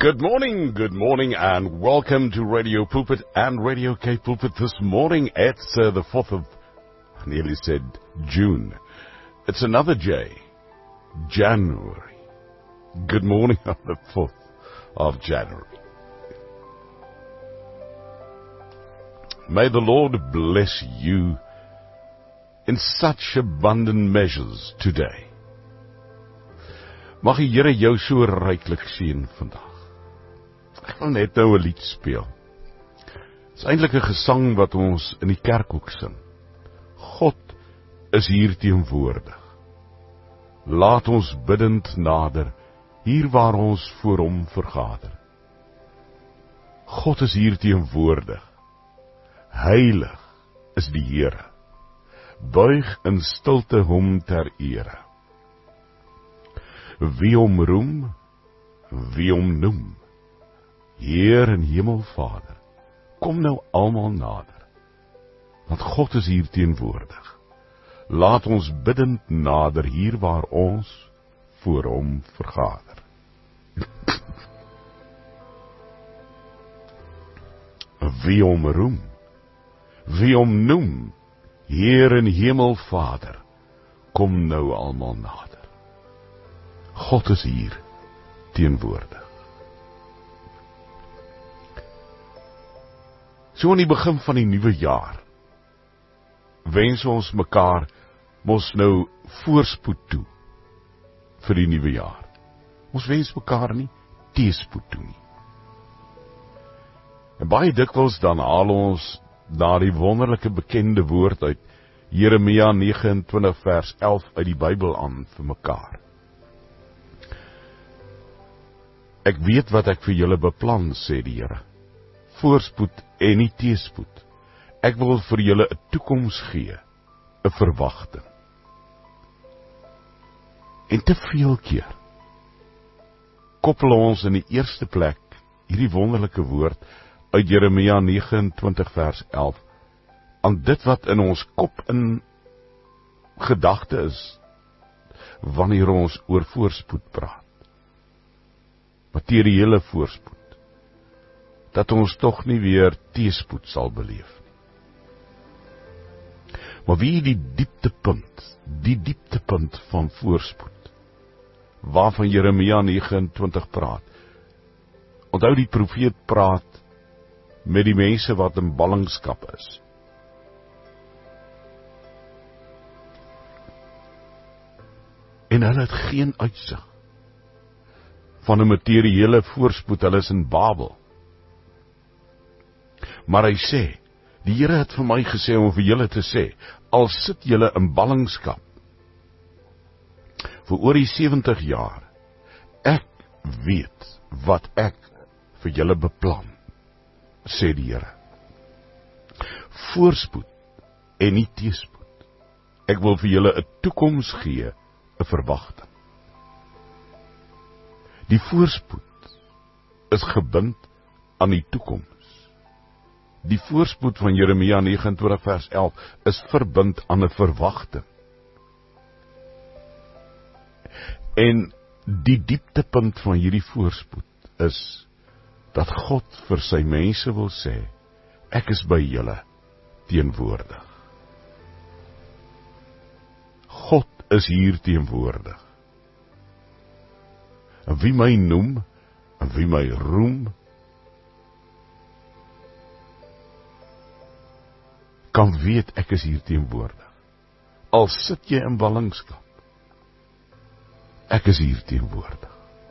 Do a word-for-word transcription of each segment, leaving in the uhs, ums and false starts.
Good morning, good morning, and welcome to Radio Pulpit and Radio K Pulpit this morning. It's uh, the fourth of, I nearly said June. It's another J, January. Good morning on the fourth of January. May the Lord bless you in such abundant measures today. Mag die Here jou so ryklik seën vandag. Ek wil net nou 'n lied speel. Dit is eintlik 'n gesang wat ons in die kerk ook sing. God is hier teenwoordig. Laat ons biddend nader, hier waar ons voor hom vergader. God is hier teenwoordig. Heilig is die Here. Buig in stilte hom ter ere. Wie hom roem, wie hom noem, Heer en Hemelvader, kom nou almal nader, want God is hier teenwoordig. Laat ons biddend nader, hier waar ons voor hom vergader. Wie hom roem, wie hom noem, Heer en Hemelvader, kom nou almal nader. God is hier teenwoordig. So aan die begin van die nuwe jaar, wens ons mekaar mos nou voorspoed toe vir die nuwe jaar. Ons wens mekaar nie teespoed toe nie. En baie dikwels dan haal ons na die wonderlike bekende woord uit Jeremia nege en twintig vers elf uit die Bybel aan vir mekaar. Ek weet wat ek vir julle beplan, sê die Here. Voorspoed en nie teespoed. Ek wil vir julle 'n toekoms gee, 'n verwagting. En te veel keer koppel ons in die eerste plek hierdie wonderlike woord uit Jeremia nege en twintig vers elf aan dit wat in ons kop in gedagte is wanneer ons oor voorspoed praat. Materiële voorspoed, dat ons tog nie weer teespoed sal beleef nie. Maar wie die dieptepunt, die dieptepunt van voorspoed, waarvan Jeremia nege en twintig praat. Onthou die profeet praat met die mense wat in ballingskap is. En hulle het geen uitsig van 'n materiële voorspoed, hulle is in Babel. Maar hy sê, die Here het vir my gesê om vir julle te sê, al sit julle in ballingskap vir oor die sewentig jaar, ek weet wat ek vir julle beplan, sê die Here. Voorspoed en nie teespoed. Ek wil vir julle 'n toekoms gee, 'n verwagting. Die voorspoed is gebind aan die toekoms. Die voorspoed van Jeremia nege en twintig vers elf is verbind aan 'n verwagting. En die dieptepunt van hierdie voorspoed is dat God vir sy mense wil sê, ek is by julle teenwoordig. God is hier teenwoordig. En wie my noem, en wie my roem, kan weet ek is hier teenwoordig. Al sit jy in ballingskap, ek is hier teenwoordig.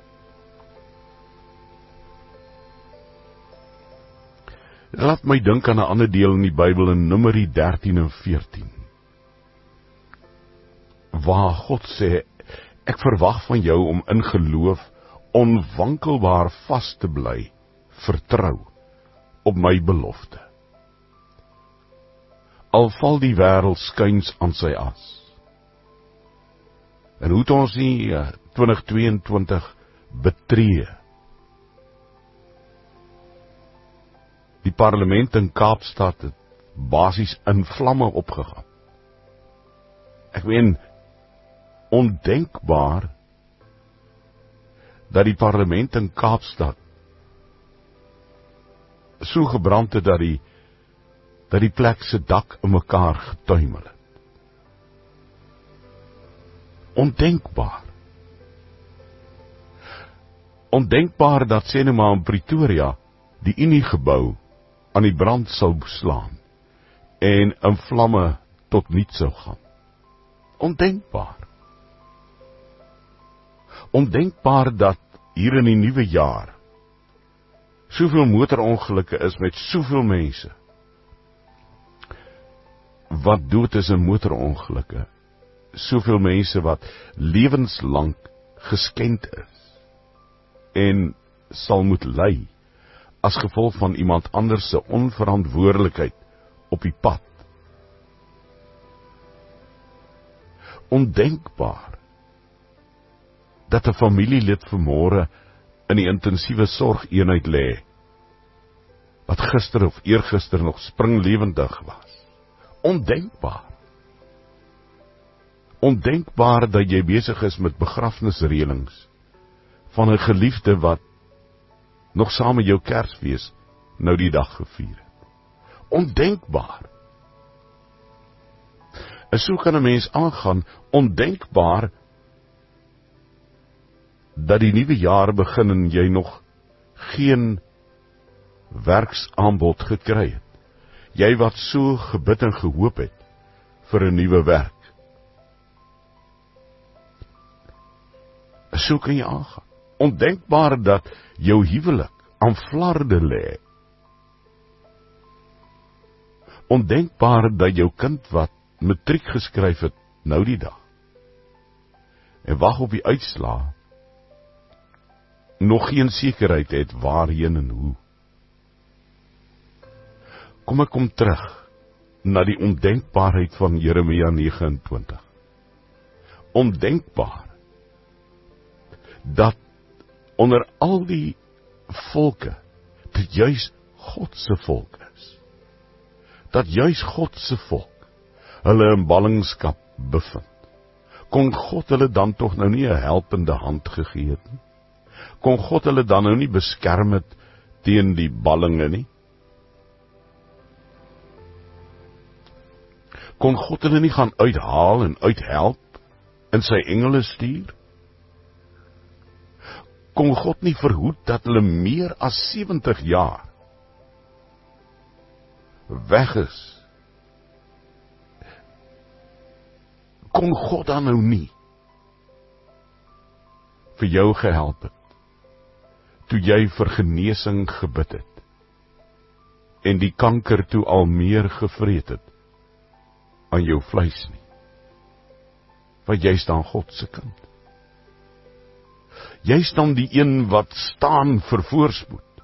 Laat my dink aan 'n ander deel in die Bybel in Numeri dertien en veertien. Waar God sê, ek verwag van jou om in geloof onwankelbaar vas te bly, vertrou op my belofte. Al val die wêreld skuins aan sy as. En hoe het ons nie twintig tweeëntwintig betree? Die parlement in Kaapstad het basies in vlamme opgegaan. Ek meen, ondenkbaar dat die parlement in Kaapstad so gebrand het dat die dat die plek se dak in mekaar getuimel het. Ondenkbaar. Ondenkbaar dat sê nou maar in Pretoria die Uniegebou aan die brand sou beslaan en in vlamme tot niets sou gaan. Ondenkbaar. Ondenkbaar dat hier in die nuwe jaar soveel motorongelukke is met soveel mense wat dood is in motorongelukke, soveel mense wat lewenslang geskend is en sal moet ly as gevolg van iemand anders se onverantwoordelikheid op die pad. Ondenkbaar dat 'n familielid vanmôre in die intensiewe sorgeenheid lê, wat gister of eergister nog springlewendig was. Ondenkbaar. Ondenkbaar dat jy besig is met begrafnisreëlings van 'n geliefde wat nog saam met jou Kersfees nou die dag gevier het. Ondenkbaar. En so kan 'n mens aangaan, ondenkbaar dat die nuwe jaar begin en jy nog geen werksaanbod gekry het. Jy wat so gebid en gehoop het vir 'n nuwe werk. So kan jy aangaan. Ondenkbaar dat jou huwelik aan flarde lê. Ondenkbaar dat jou kind wat matriek geskryf het nou die dag en wag op die uitslaa nog geen sekerheid het waarheen en hoe. Kom ek kom terug na die ondenkbaarheid van Jeremia nege en twintig. Ondenkbaar dat onder al die volke dit juis God se volk is. Dat juis God se volk hulle in ballingskap bevind. Kon God hulle dan tog nou nie 'n helpende hand gegee het nie? Kon God hulle dan nou nie beskerm het teen die ballinge nie? Kon God hulle nie gaan uithaal en uithelp en sy engele stuur? Kon God nie verhoed dat hulle meer as sewentig jaar weg is? Kon God dan nou nie vir jou gehelp het toe jy vir genesing gebid het en die kanker toe al meer gevreet het aan jou vleis nie? Want jy is dan God se kind. Jy is dan die een wat staan vir voorspoed.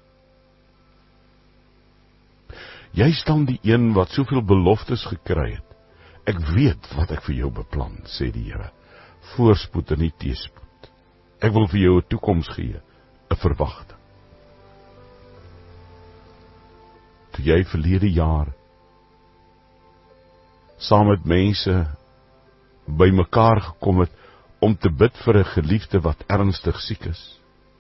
Jy is dan die een wat soveel beloftes gekry het. Ek weet wat ek vir jou beplan, sê die Here. Voorspoed en nie teëspoed. Ek wil vir jou 'n toekoms gee, 'n verwagting. Toe jy verlede jaar saam met mense by mekaar gekom het om te bid vir 'n geliefde wat ernstig siek is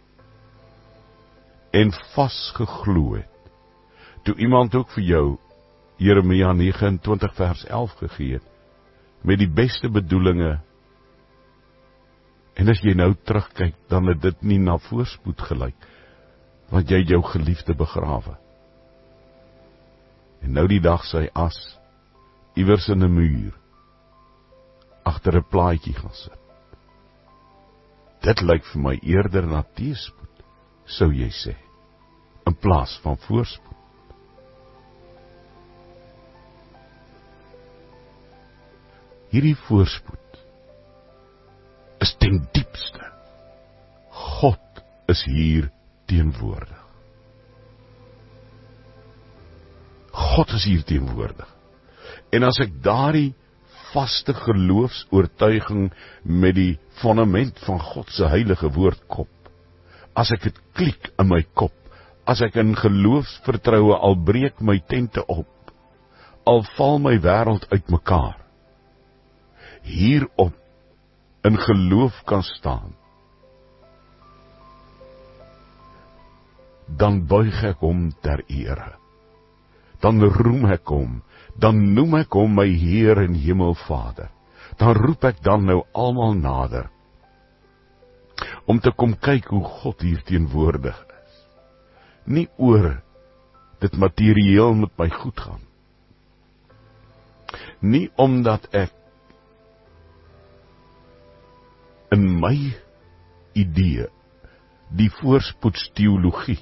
en vasgeglo het, toe iemand ook vir jou Jeremia nege en twintig vers elf gegee het, met die beste bedoelinge, en as jy nou terugkyk, dan het dit nie na voorspoed gelyk, want jy jou geliefde begrawe. En nou die dag sy as, iewers in 'n muur, agter 'n plaatjie gaan sit. Dit lyk vir my eerder na teëspoed, sou jy sê, in plaas van voorspoed. Hierdie voorspoed is ten diepste. God is hier teenwoordig. God is hier teenwoordig. En as ek daardie vaste geloofsoortuiging met die fondament van God se heilige woord kop, as ek dit klik in my kop, as ek in geloofsvertroue al breek my tente op, al val my wêreld uitmekaar, hierop in geloof kan staan, dan buig ek hom ter ere. Dan roem ek hom, dan noem ek hom my Heer en Hemelvader. Dan roep ek dan nou almal nader, om te kom kyk hoe God hier teenwoordig is. Nie oor dit materieel met my goed gaan. Nie omdat ek in my idee die voorspoedsteologie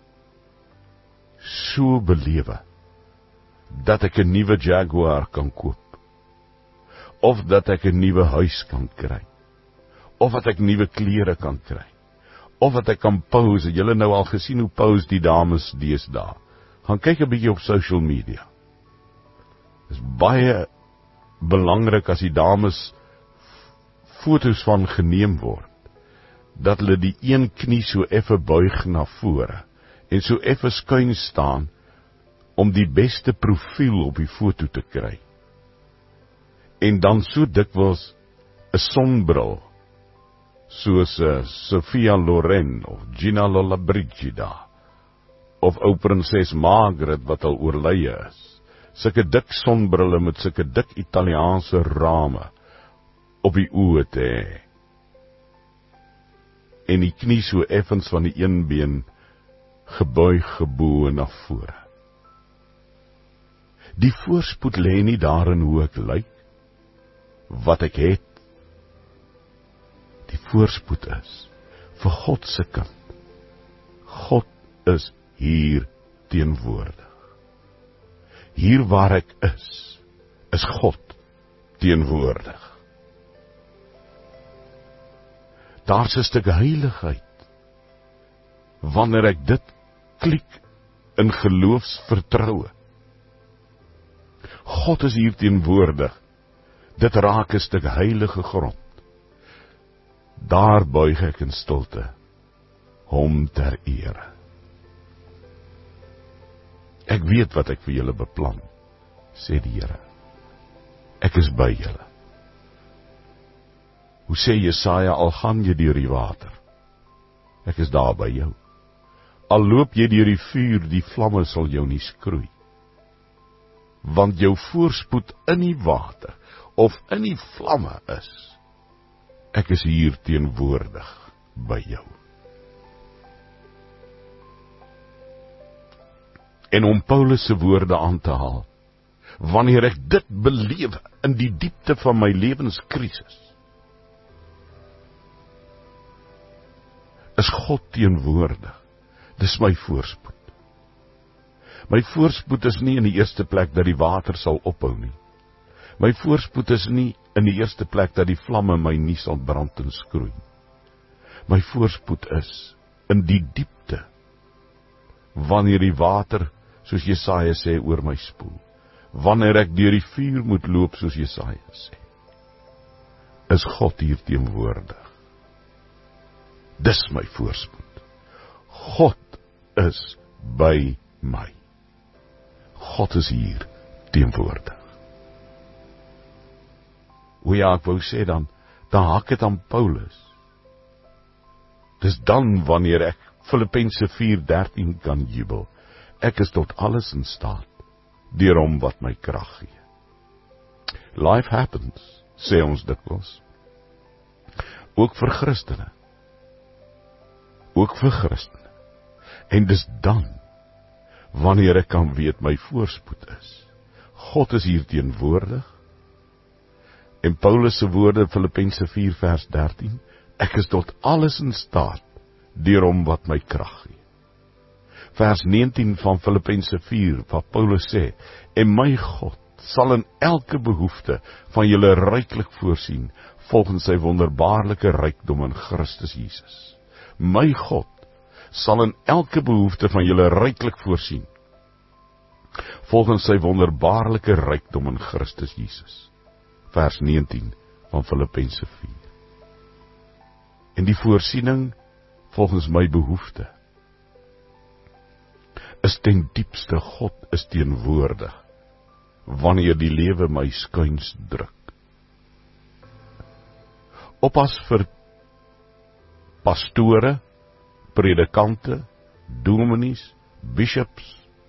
so belewe, dat ek 'n nuwe Jaguar kan koop, of dat ek 'n nuwe huis kan kry, of dat ek nuwe klere kan kry, of dat ek kan pose. Julle nou al gesien hoe pose die dames deesdae. Gaan kyk 'n bietjie op social media. Dit is baie belangrik as die dames foto's van geneem word, dat hulle die een knie so effe buig na vore, en so effe skuin staan, om die beste profiel op die foto te kry. En dan so dikwels 'n sonbril, soos uh, Sophia Loren, of Gina Lollobrigida, of ou prinses Margaret wat al oorlye is. Sulke dik sonbrille met sulke dik Italiaanse rame op die oë te hê. En die knie so effens van die een been gebuig gebo na vore. Die voorspoed lê nie daarin hoe ek lyk, wat ek het. Die voorspoed is vir God se kind. God is hier teenwoordig. Hier waar ek is, is God teenwoordig. Daar's 'n stuk heiligheid wanneer ek dit klik in geloofsvertroue. God is hier teenwoordig. Dit raak 'n stuk heilige grond. Daar buig ek in stilte hom ter ere. Ek weet wat ek vir julle beplan, sê die Here. Ek is by julle. Hoe sê Jesaja, al gaan jy deur die water, ek is daar by jou. Al loop jy deur die vuur, die vlamme sal jou nie skroei. Want jou voorspoed in die water, of in die vlamme is, ek is hier teenwoordig by jou. En om Paulus se woorde aan te haal, wanneer ek dit beleef in die diepte van my lewenskrisis, is God teenwoordig. Dis my voorspoed. My voorspoed is nie in die eerste plek dat die water sal ophou nie. My voorspoed is nie in die eerste plek dat die vlamme my nie sal brand en skroei. My voorspoed is in die diepte, wanneer die water, soos Jesaja sê, oor my spoel. Wanneer ek deur die vuur moet loop, soos Jesaja sê, is God hier teenwoordig. Dis my voorspoed. God is by my. God is hier teenwoordig. O ja, ek wou sê dan, dan hak het aan Paulus. Dis dan wanneer ek Filippense vier dertien kan jubel. Ek is tot alles in staat, deur hom wat my krag gee. Life happens, sê ons dikwels. Ook vir Christene. Ook vir Christene. En dis dan, wanneer ek kan weet my voorspoed is. God is hier teenwoordig. En Paulus se woorde, Filippense vier vers dertien, ek is tot alles in staat, deur hom wat my krag gee. Vers negentien van Filippense vier, wat Paulus sê, en my God sal in elke behoefte van julle ryklik voorsien, volgens sy wonderbaarlike rykdom in Christus Jesus. My God sal in elke behoefte van julle ryklik voorsien, volgens sy wonderbaarlike rykdom in Christus Jesus. Vers negentien van Filippense vier. En die voorsiening volgens my behoefte is ten diepste God is teenwoordig wanneer die lewe my skuins druk. Oppas vir pastore, predikante, dominees, bishops,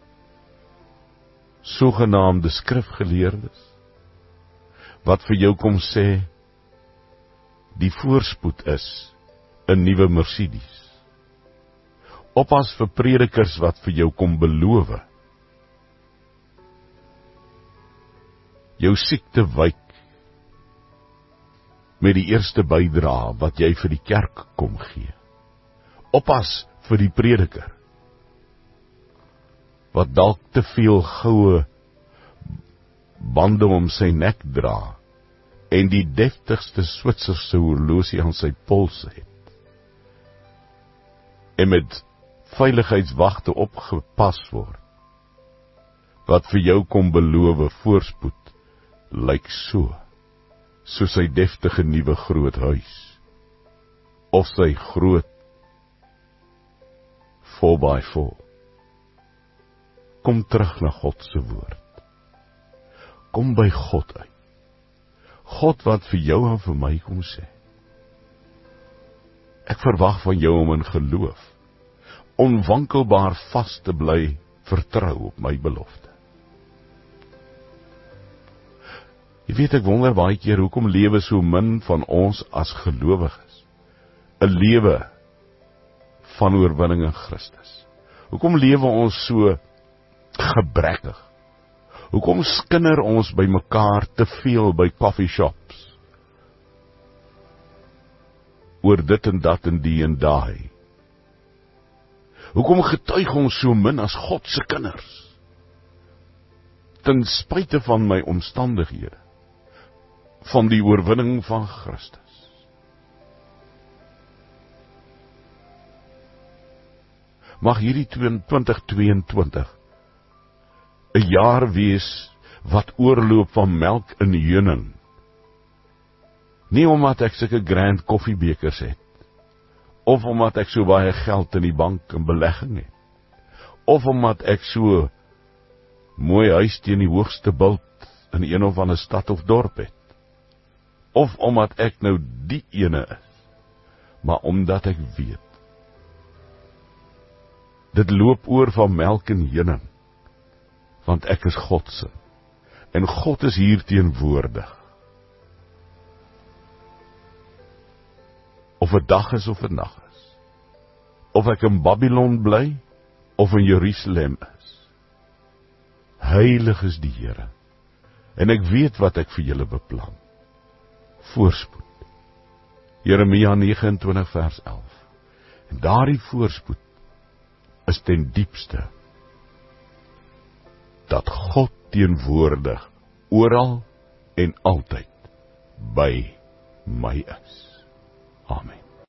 sogenaamde skrifgeleerdes, wat vir jou kom sê, die voorspoed is 'n nuwe Mercedes. Oppas vir predikers wat vir jou kom beloof, jou siekte wyk met die eerste bydra wat jy vir die kerk kom gee. Oppas vir die prediker wat dalk te veel goue bande om sy nek dra en die deftigste Switserse horlosie aan sy pols het en met veiligheidswagte opgepas word wat vir jou kom beloof voorspoed lyk so soos sy deftige nuwe groot huis of sy groot four by four. Kom terug na God se woord. Kom by God uit. God wat vir jou en vir my kom sê. Ek verwag van jou om in geloof onwankelbaar vas te bly vertrou op my belofte. Jy weet, ek wonder baie keer hoekom lewe so min van ons as gelowiges 'n lewe van oorwinning in Christus. Hoekom lewe ons so gebrekkig? Hoekom skinder ons by mekaar te veel by coffee shops oor dit en dat en die en daai? Hoekom getuig ons so min as God se kinders? Ten spyte van my omstandighede, van die oorwinning van Christus. Mag hierdie twintig tweeëntwintig 'n jaar wees wat oorloop van melk en heuning. Nie omdat ek sulke grand koffiebekers het, of omdat ek so baie geld in die bank in belegging het, of omdat ek so mooi huis teen die hoogste bult in een of ander stad of dorp het, of omdat ek nou die ene is, maar omdat ek weet, dit loop oor van melk en heuning, want ek is God se, en God is hier teenwoordig. Of 'n dag is of 'n nag is, of ek in Babylon bly, of in Jerusalem is. Heilig is die Here, en ek weet wat ek vir julle beplan. Voorspoed. Jeremia nege en twintig vers elf. En daardie voorspoed is ten diepste dat God teenwoordig oral en altyd by my is. Amen.